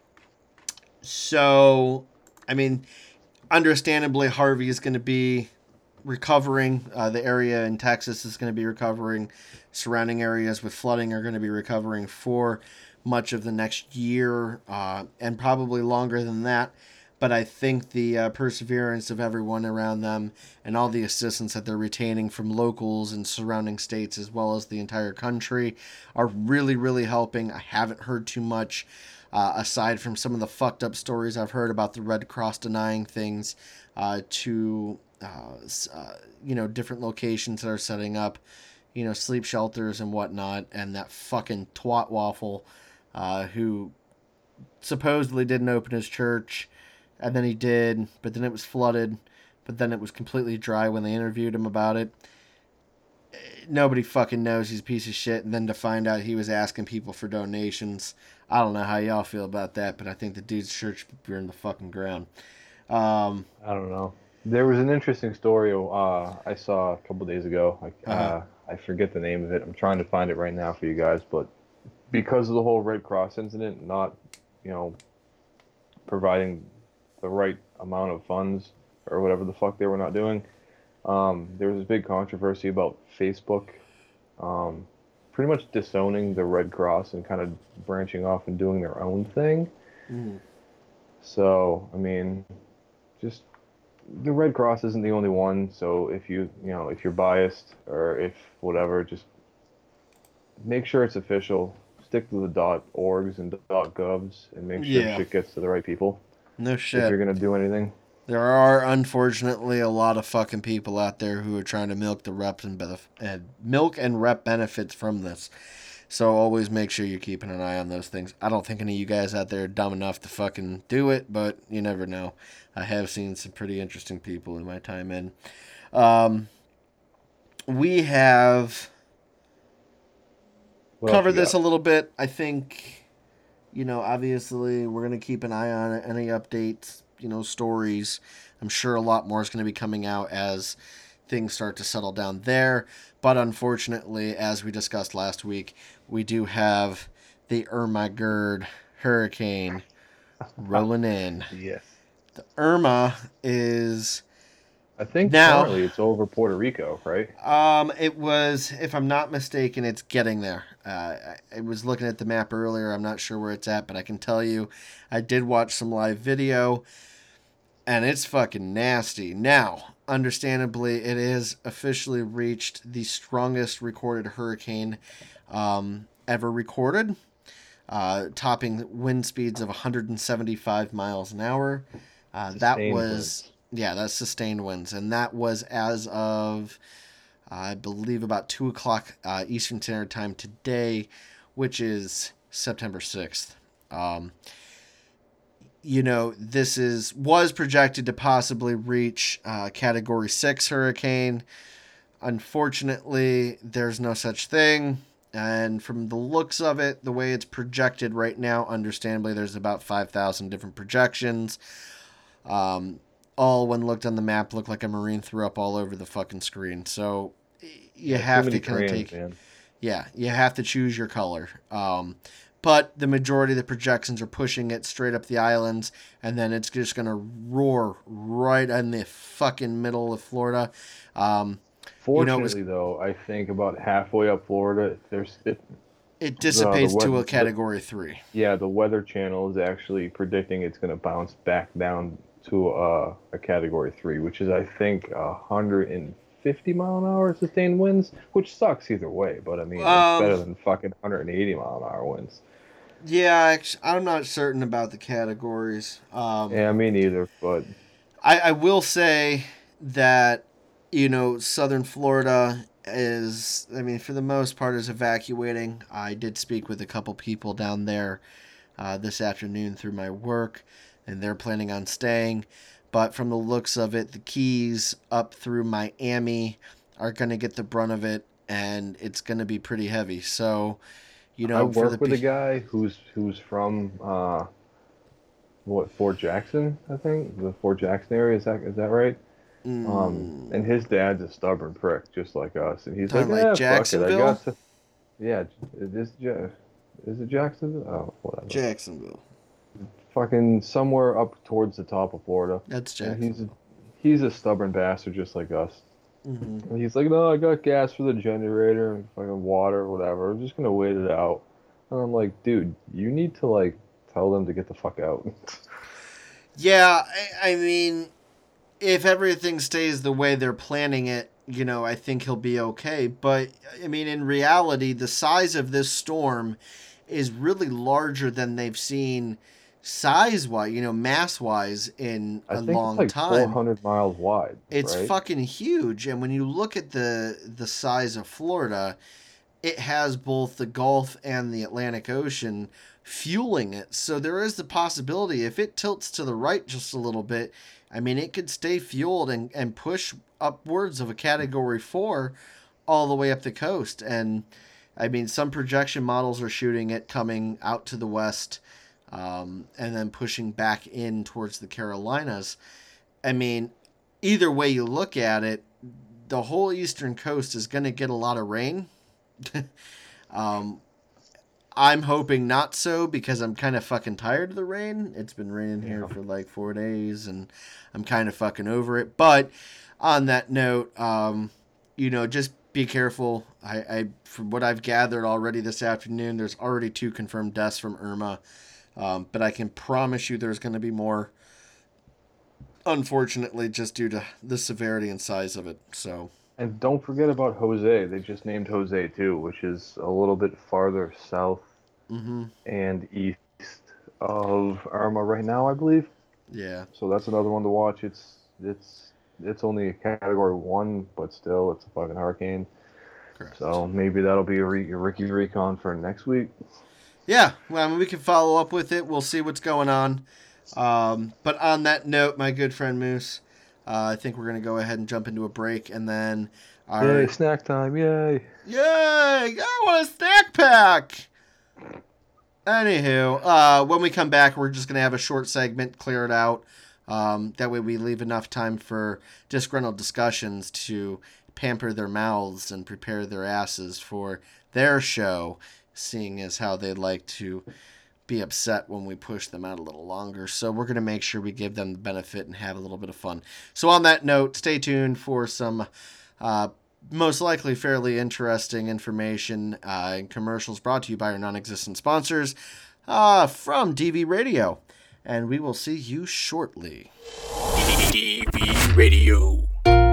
so, I mean, understandably, Harvey is going to be recovering. Uh, the area in Texas is going to be recovering. Surrounding areas with flooding are going to be recovering for much of the next year, uh, and probably longer than that. But I think the uh, perseverance of everyone around them and all the assistance that they're retaining from locals and surrounding states as well as the entire country are really, really helping. I haven't heard too much uh, aside from some of the fucked up stories I've heard about the Red Cross denying things uh, to, uh, uh, you know, different locations that are setting up, you know, sleep shelters and whatnot. And that fucking twat waffle uh, who supposedly didn't open his church. And then he did, but then it was flooded, but then it was completely dry when they interviewed him about it. Nobody fucking knows he's a piece of shit, and then to find out he was asking people for donations. I don't know how y'all feel about that, but I think the dude's church would be in the fucking ground. Um, I don't know. There was an interesting story uh, I saw a couple days ago. I, uh-huh. uh, I forget the name of it. I'm trying to find it right now for you guys, but because of the whole Red Cross incident, not, you know, providing the right amount of funds or whatever the fuck they were not doing. Um, there was a big controversy about Facebook um, pretty much disowning the Red Cross and kind of branching off and doing their own thing. Mm. So, I mean, just the Red Cross isn't the only one. So if you, you know, if you're biased or if whatever, just make sure it's official. Stick to the .orgs and .govs and make sure Yeah. shit gets to the right people. No shit. If you're going to do anything. There are, unfortunately, a lot of fucking people out there who are trying to milk the reps and, benef- and milk and rep benefits from this. So always make sure you're keeping an eye on those things. I don't think any of you guys out there are dumb enough to fucking do it, but you never know. I have seen some pretty interesting people in my time in. Um, we have What covered else you this got? a little bit. I think you know, obviously we're going to keep an eye on it, any updates, you know, stories. I'm sure a lot more is going to be coming out as things start to settle down there. But unfortunately, as we discussed last week, we do have the Irma Gerd hurricane rolling in. Yes. The Irma is... I think now, currently it's over Puerto Rico, right? Um, it was, if I'm not mistaken, it's getting there. Uh, I, I was looking at the map earlier. I'm not sure where it's at, but I can tell you, I did watch some live video, and it's fucking nasty. Now, understandably, it is officially reached the strongest recorded hurricane um, ever recorded, uh, topping wind speeds of one hundred seventy-five miles an hour. Uh, that was... winds. Yeah, that's sustained winds, and that was as of, uh, I believe, about two o'clock uh, Eastern Standard Time today, which is September sixth. Um, you know, this is was projected to possibly reach uh, Category six hurricane. Unfortunately, there's no such thing, and from the looks of it, the way it's projected right now, understandably, there's about five thousand different projections. Um... All, when looked on the map, looked like a Marine threw up all over the fucking screen. So you yeah, have to kind of take, man. yeah, you have to choose your color. Um, but the majority of the projections are pushing it straight up the islands, and then it's just gonna roar right in the fucking middle of Florida. Um, Fortunately, you know, was, though, I think about halfway up Florida, there's it. It dissipates the, the to weather, a Category three. Yeah, the Weather Channel is actually predicting it's going to bounce back down to uh, a Category three, which is, I think, one hundred fifty mile an hour sustained winds, which sucks either way, but I mean, it's um, better than fucking one hundred eighty mile an hour winds. Yeah, I'm not certain about the categories. Um, yeah, me neither, but... I, I will say that, you know, southern Florida is, I mean, for the most part, is evacuating. I did speak with a couple people down there uh, this afternoon through my work, and they're planning on staying. But from the looks of it, the Keys up through Miami are going to get the brunt of it, and it's going to be pretty heavy. So, you know, I work for the with pe- a guy who's who's from uh, what Fort Jackson, I think, the Fort Jackson area. Is that is that right? Mm. Um, and his dad's a stubborn prick, just like us. And he's Kinda like, like eh, Jacksonville? fuck it. I got to... Yeah, it is ja- is it Jacksonville? Oh, whatever. Jacksonville. Fucking somewhere up towards the top of Florida. That's Jacksonville. Jacksonville. He's a, he's a stubborn bastard, just like us. Mm-hmm. And he's like, no, I got gas for the generator and fucking water, whatever. I'm just gonna wait it out. And I'm like, dude, you need to like tell them to get the fuck out. Yeah, I, I mean, if everything stays the way they're planning it, you know, I think he'll be okay. But I mean, in reality, the size of this storm is really larger than they've seen size-wise, you know, mass-wise in a I think long it's like time. four hundred miles wide. It's right? fucking huge, and when you look at the the size of Florida, it has both the Gulf and the Atlantic Ocean fueling it. So there is the possibility, if it tilts to the right just a little bit, I mean, it could stay fueled and, and push upwards of a Category four all the way up the coast. And, I mean, some projection models are shooting it coming out to the west um, and then pushing back in towards the Carolinas. I mean, either way you look at it, the whole eastern coast is going to get a lot of rain. um, I'm hoping not so, because I'm kind of fucking tired of the rain. It's been raining here Yeah. for like four days, and I'm kind of fucking over it. But on that note, um, you know, just be careful. I, I, from what I've gathered already this afternoon, there's already two confirmed deaths from Irma. Um, but I can promise you there's going to be more, unfortunately, just due to the severity and size of it. So... And don't forget about Jose. They just named Jose too, which is a little bit farther south mm-hmm. and east of Irma right now, I believe. Yeah. So that's another one to watch. It's it's it's only a Category one, but still, it's a fucking hurricane. Correct. So maybe that'll be a, re- a Ricky Recon for next week. Yeah, well, I mean, we can follow up with it. We'll see what's going on. Um, but on that note, my good friend Moose, Uh, I think we're going to go ahead and jump into a break, and then... Our... Yay, snack time, yay! Yay! I want a snack pack! Anywho, uh, when we come back, we're just going to have a short segment, clear it out. Um, that way we leave enough time for disgruntled discussions to pamper their mouths and prepare their asses for their show, seeing as how they like to be upset when we push them out a little longer. So we're going to make sure we give them the benefit and have a little bit of fun. So on that note, stay tuned for some uh, most likely fairly interesting information uh, and commercials brought to you by our non-existent sponsors uh, from D V Radio. And we will see you shortly. D V Radio.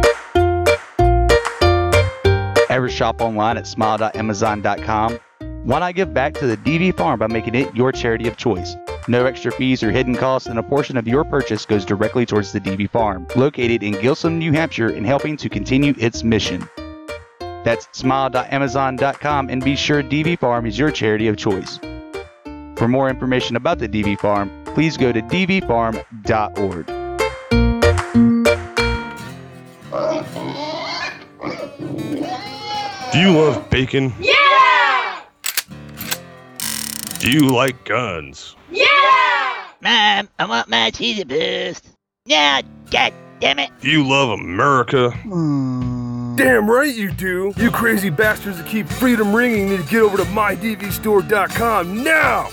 Ever shop online at smile dot amazon dot com? Why not give back to the D V Farm by making it your charity of choice? No extra fees or hidden costs, and a portion of your purchase goes directly towards the D V Farm, located in Gilsum, New Hampshire, and helping to continue its mission. That's smile dot amazon dot com, and be sure D V Farm is your charity of choice. For more information about the D V Farm, please go to d v farm dot org. Do you love bacon? Yeah! Do you like guns? Yeah! Mom, I want my cheesy boost. Yeah, god damn it. Do you love America? Damn right you do. You crazy bastards that keep freedom ringing need to get over to my d v store dot com now.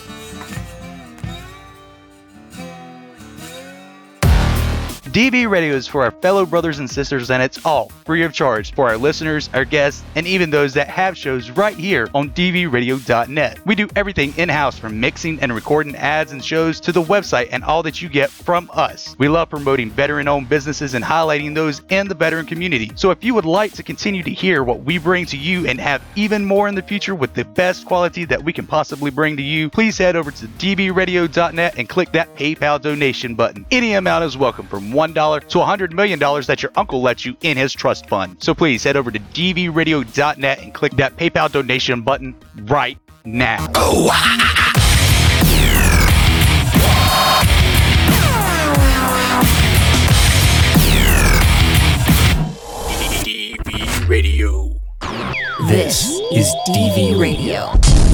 D V Radio is for our fellow brothers and sisters, and it's all free of charge for our listeners, our guests, and even those that have shows right here on d v radio dot net. We do everything in-house, from mixing and recording ads and shows to the website and all that you get from us. We love promoting veteran-owned businesses and highlighting those in the veteran community. So if you would like to continue to hear what we bring to you and have even more in the future with the best quality that we can possibly bring to you, please head over to d v radio dot net and click that PayPal donation button. Any amount is welcome, from one dollar to one hundred million dollars that your uncle lets you in his trust fund. So please head over to d v radio dot net and click that PayPal donation button right now. Oh. D V Radio. This is D V Radio.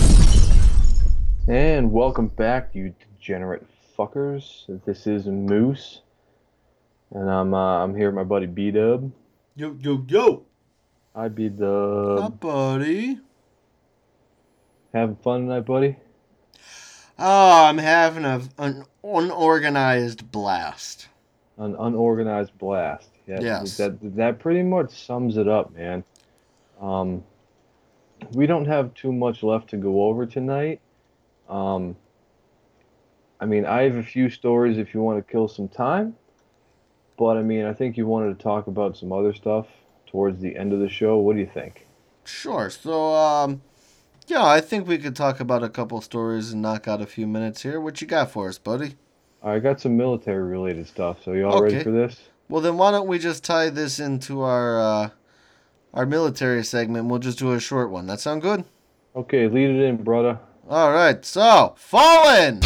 And welcome back, you degenerate fuckers. This is Moose. And I'm uh, I'm here with my buddy B-Dub. Yo, yo, yo. Hi, B-Dub. Hi, buddy. Having fun tonight, buddy? Oh, I'm having a, an unorganized blast. An unorganized blast. Yeah, yes. That, that pretty much sums it up, man. Um, we don't have too much left to go over tonight. Um, I mean, I have a few stories if you want to kill some time. But, I mean, I think you wanted to talk about some other stuff towards the end of the show. What do you think? Sure. So, um, yeah, I think we could talk about a couple stories and knock out a few minutes here. What you got for us, buddy? I got some military-related stuff. So, you all okay. ready for this? Well, then why don't we just tie this into our, uh, our military segment. We'll just do a short one. That sound good? Okay, lead it in, brother. All right. So, Fallen!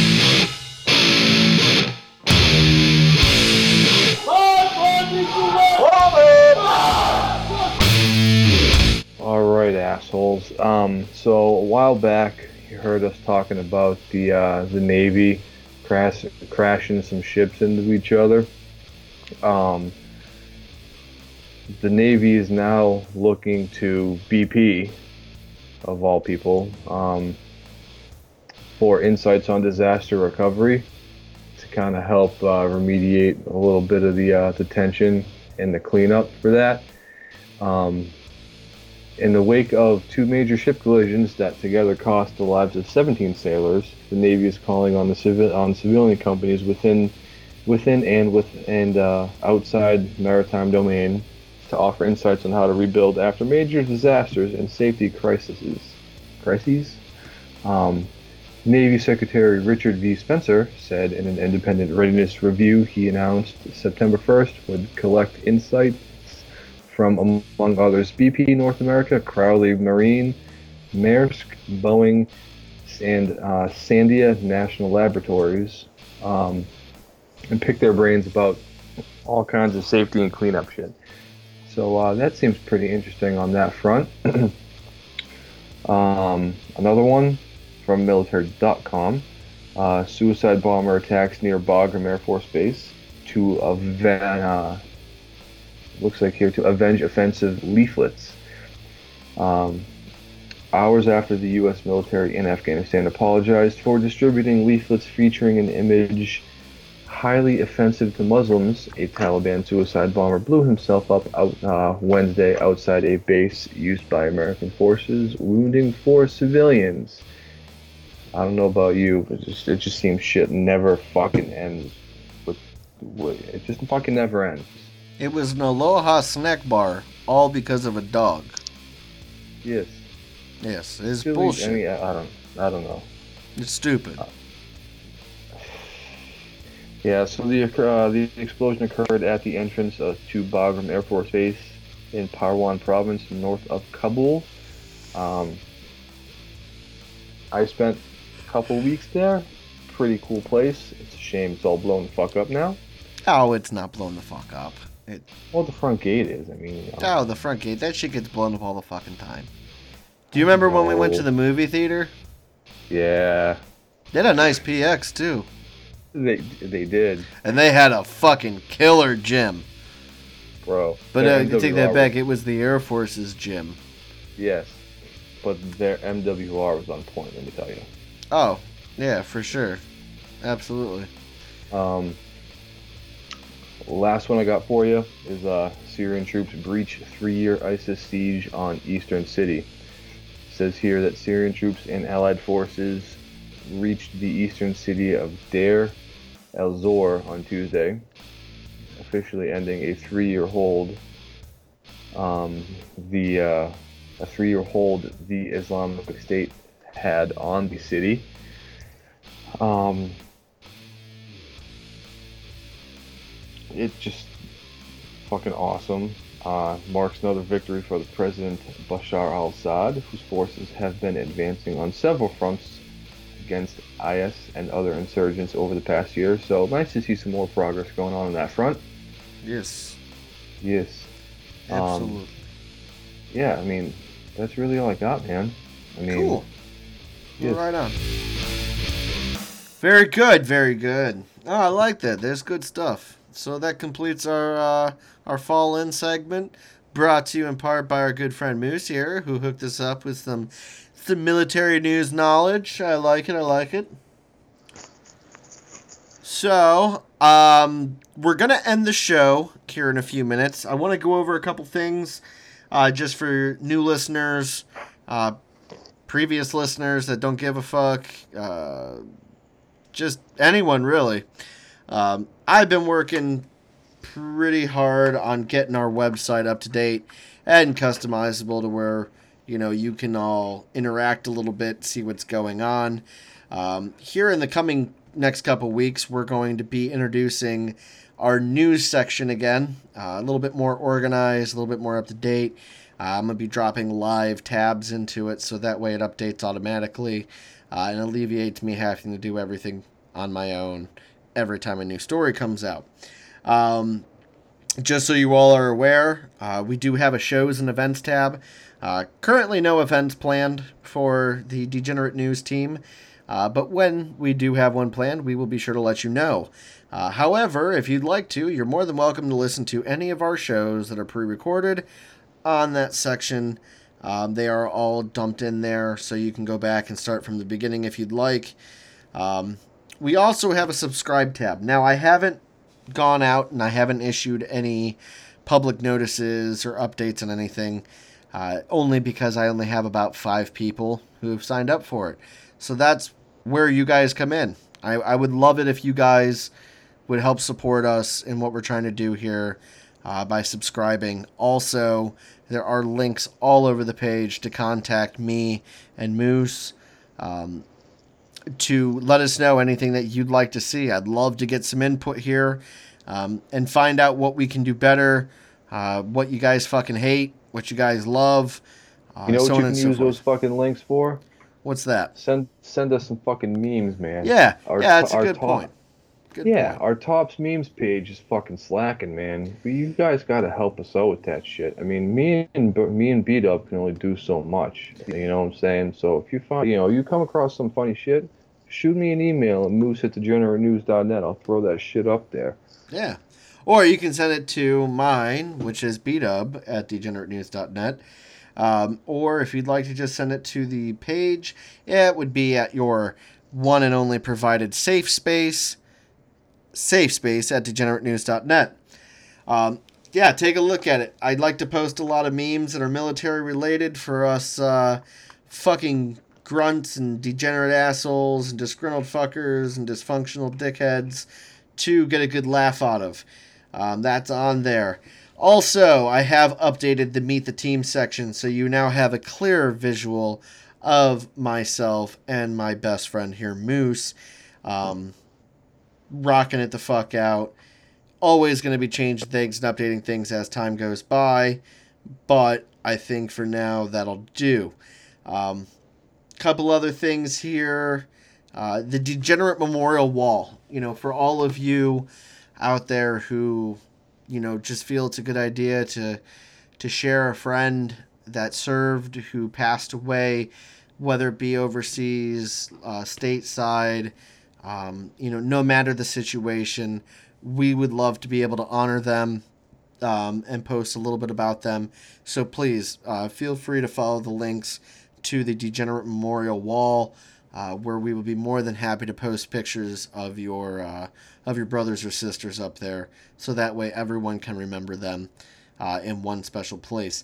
Alright, assholes. Um, so a while back, you heard us talking about the uh, the Navy crash, crashing some ships into each other. Um, the Navy is now looking to B P, of all people, um, for insights on disaster recovery to kind of help uh, remediate a little bit of the uh, the tension and the cleanup for that. Um, In the wake of two major ship collisions that together cost the lives of seventeen sailors, the Navy is calling on the civil on civilian companies within, within and with and uh, outside maritime domain to offer insights on how to rebuild after major disasters and safety crises. Crises. Um, Navy Secretary Richard V. Spencer said in an independent readiness review he announced September first would collect insights from, among others, B P North America, Crowley Marine, Maersk, Boeing, and uh, Sandia National Laboratories, um, and pick their brains about all kinds of safety and cleanup shit. So uh, that seems pretty interesting on that front. um, another one from military dot com. Uh, suicide bomber attacks near Bagram Air Force Base to avenge, uh, looks like here, to avenge offensive leaflets. Um, hours after the U S military in Afghanistan apologized for distributing leaflets featuring an image highly offensive to Muslims, a Taliban suicide bomber blew himself up out, uh, Wednesday outside a base used by American forces, wounding four civilians. I don't know about you, but it just, it just seems shit never fucking ends. With, with, it just fucking never ends. It was an Aloha snack bar, all because of a dog. Yes. Yes, it's Really, bullshit. I mean, I, I don't, I don't know. It's stupid. Uh, yeah, so the uh, the explosion occurred at the entrance uh, to Bagram Air Force Base in Parwan Province, north of Kabul. Um, I spent a couple weeks there. Pretty cool place. It's a shame it's all blown the fuck up now. Oh, it's not blown the fuck up. It. Well, the front gate is. I mean. You know. Oh, the front gate. That shit gets blown up all the fucking time. Do you remember when we went to the movie theater? Yeah. They had a nice P X too. They they did. And they had a fucking killer gym. Bro. But uh, you take that back, it was the Air Force's gym. Yes. But their M W R was on point, let me tell you. Oh, yeah, for sure. Absolutely. Um, last one I got for you is uh, Syrian troops breach three-year ISIS siege on eastern city. It says here that Syrian troops and allied forces reached the eastern city of Deir el-Zor on Tuesday, officially ending a three-year hold. Um, the uh, a three-year hold the Islamic State had on the city. Um, it's just fucking awesome. Uh, marks another victory for the President Bashar al-Assad, whose forces have been advancing on several fronts against I S and other insurgents over the past year. So nice to see some more progress going on on that front. Yes. Yes. Absolutely. Um, yeah, I mean, that's really all I got, man. I mean, cool. Yes. Right on. Very good, very good. Oh, I like that. There's good stuff. So that completes our uh, our fall in segment, brought to you in part by our good friend Moose here, who hooked us up with some some military news knowledge. I like it. I like it. So, um, we're gonna end the show here in a few minutes. I want to go over a couple things, uh, just for new listeners, uh, previous listeners that don't give a fuck, uh, just anyone really. Um, I've been working pretty hard on getting our website up to date and customizable to where, you know, you can all interact a little bit, see what's going on. Um, here in the coming next couple weeks, we're going to be introducing our news section again, uh, a little bit more organized, a little bit more up to date. Uh, I'm going to be dropping live tabs into it so that way it updates automatically uh, and alleviates me having to do everything on my own every time a new story comes out. Um, just so you all are aware, uh, we do have a shows and events tab. Uh, currently no events planned for the Degenerate News team, uh, but when we do have one planned, we will be sure to let you know. Uh, however, if you'd like to, you're more than welcome to listen to any of our shows that are pre-recorded on that section. Um, they are all dumped in there, so you can go back and start from the beginning if you'd like. Um, we also have a subscribe tab. Now, I haven't gone out and I haven't issued any public notices or updates on anything, uh, only because I only have about five people who have signed up for it. So that's where you guys come in. I, I would love it if you guys would help support us in what we're trying to do here uh, by subscribing. Also, there are links all over the page to contact me and Moose um, to let us know anything that you'd like to see. I'd love to get some input here um, and find out what we can do better, uh, what you guys fucking hate, what you guys love. Uh, you know so what you on can and so use forth. those fucking links for? What's that? Send send us some fucking memes, man. Yeah, Our yeah, that's ta- a our good talk. point. Good yeah, point. our Tops Memes page is fucking slacking, man. But you guys got to help us out with that shit. I mean, me and me and Beat Up can only do so much. You know what I'm saying? So if you find, you know, you come across some funny shit, shoot me an email at moose at degenerate news dot net. I'll throw that shit up there. Yeah. Or you can send it to mine, which is beatub at degenerate news dot net. Um, or if you'd like to just send it to the page, it would be at your one and only provided safe space, safe space at degenerate news dot net. Um, yeah, take a look at it. I'd like to post a lot of memes that are military related for us uh, fucking grunts and degenerate assholes and disgruntled fuckers and dysfunctional dickheads to get a good laugh out of. Um, that's on there. Also, I have updated the Meet the Team section, so you now have a clearer visual of myself and my best friend here, Moose, um, rocking it the fuck out. Always going to be changing things and updating things as time goes by, but I think for now that'll do. Um, couple other things here. Uh, the Degenerate Memorial Wall. You know, for all of you out there who, you know, just feel it's a good idea to to share a friend that served, who passed away, whether it be overseas, uh, stateside, um, you know, no matter the situation, we would love to be able to honor them um, and post a little bit about them. So please uh, feel free to follow the links to the Degenerate Memorial Wall, uh, where we will be more than happy to post pictures of your uh, of your brothers or sisters up there, so that way everyone can remember them uh, in one special place.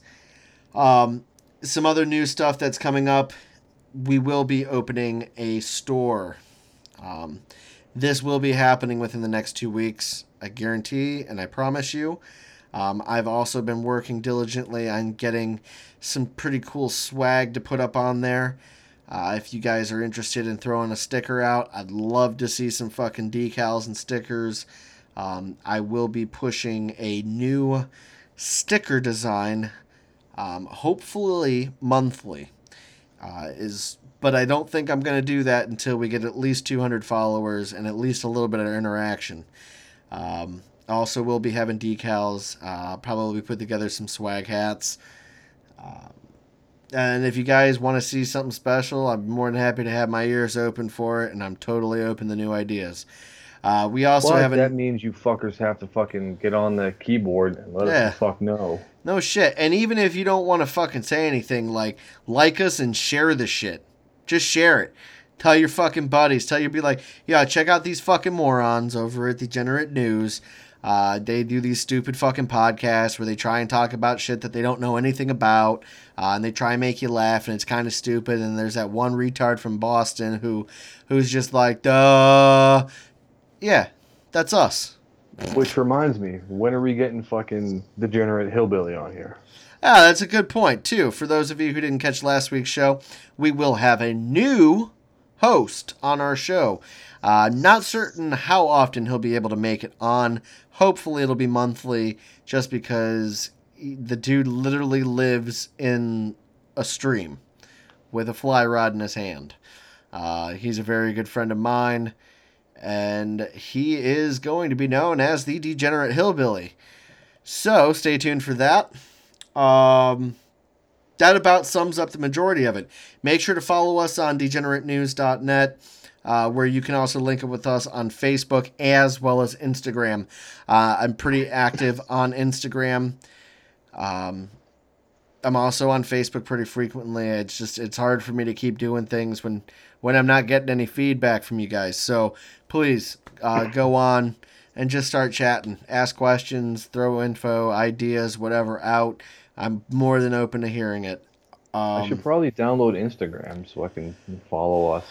Um, some other new stuff that's coming up. We will be opening a store. Um, this will be happening within the next two weeks. I guarantee and I promise you. Um, I've also been working diligently on getting some pretty cool swag to put up on there. Uh, if you guys are interested in throwing a sticker out, I'd love to see some fucking decals and stickers. Um, I will be pushing a new sticker design, um, hopefully monthly. Uh, is but I don't think I'm going to do that until we get at least two hundred followers and at least a little bit of interaction. Um, also, we'll be having decals. Uh, probably put together some swag hats. Um, and if you guys want to see something special, I'm more than happy to have my ears open for it, and I'm totally open to new ideas. Uh, we also But have an, that means you fuckers have to fucking get on the keyboard and let Yeah. us the fuck know. No shit. And even if you don't want to fucking say anything, like, like us and share the shit. Just share it. Tell your fucking buddies. Tell your, be like, yeah, check out these fucking morons over at Degenerate News. Uh, they do these stupid fucking podcasts where they try and talk about shit that they don't know anything about. Uh, and they try and make you laugh, and it's kind of stupid. And there's that one retard from Boston who, who's just like, duh. Yeah, that's us. Which reminds me, when are we getting fucking Degenerate Hillbilly on here? Ah, that's a good point, too. For those of you who didn't catch last week's show, we will have a new host on our show. Uh, not certain how often he'll be able to make it on. Hopefully it'll be monthly, just because the dude literally lives in a stream with a fly rod in his hand. Uh, he's a very good friend of mine, and he is going to be known as the Degenerate Hillbilly. So stay tuned for that. Um, that about sums up the majority of it. Make sure to follow us on degenerate news dot net, uh, where you can also link up with us on Facebook as well as Instagram. Uh, I'm pretty active on Instagram. Um, I'm also on Facebook pretty frequently. It's just, it's hard for me to keep doing things when, when I'm not getting any feedback from you guys. So please, uh, go on and just start chatting, ask questions, throw info, ideas, whatever out. I'm more than open to hearing it. Um, I should probably download Instagram so I can follow us.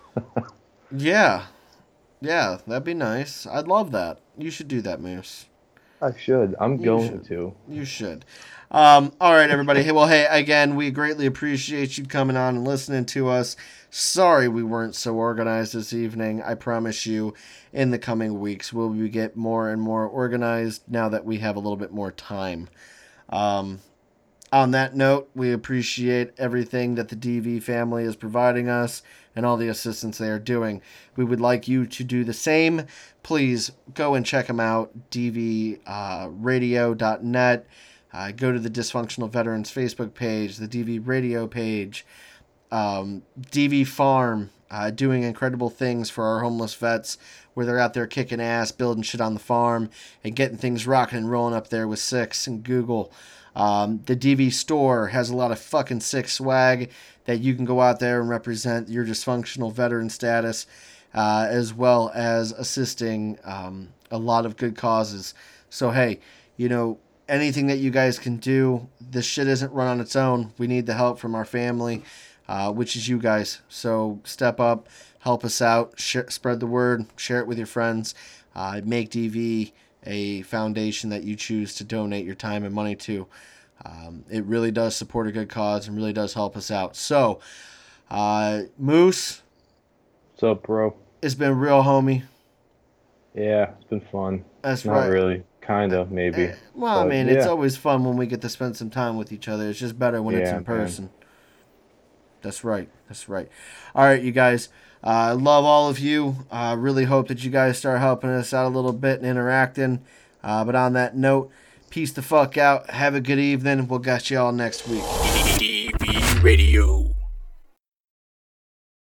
yeah. Yeah, that'd be nice. I'd love that. You should do that, Moose. I should. I'm You going should. to. You should. Um, all right, everybody. Hey, well, hey, again, we greatly appreciate you coming on and listening to us. Sorry we weren't so organized this evening. I promise you, in the coming weeks, we'll be get more and more organized now that we have a little bit more time. Um, on that note, we appreciate everything that the D V family is providing us and all the assistance they are doing. We would like you to do the same. Please go and check them out, d v radio dot net. Uh, go to the Dysfunctional Veterans Facebook page, the D V Radio page, um, D V Farm, uh, doing incredible things for our homeless vets, where they're out there kicking ass, building shit on the farm, and getting things rocking and rolling up there with Six and Google. Um, the D V store has a lot of fucking sick swag that you can go out there and represent your dysfunctional veteran status, uh, as well as assisting um, a lot of good causes. So, hey, you know, anything that you guys can do, this shit isn't run on its own. We need the help from our family, uh, which is you guys. So step up, help us out, share, spread the word, share it with your friends, uh, make D V a foundation that you choose to donate your time and money to. Um, it really does support a good cause and really does help us out. So, uh, Moose. What's up, bro? It's been real, homie. Yeah, it's been fun. That's Not right. really. Kind of, maybe. Well, but, I mean, yeah. it's always fun when we get to spend some time with each other. It's just better when it's Yeah, in person. That's right. That's right. All right, you guys. I uh, love all of you. I uh, really hope that you guys start helping us out a little bit and interacting. Uh, but on that note, peace the fuck out. Have a good evening. We'll catch you all next week. D V Radio.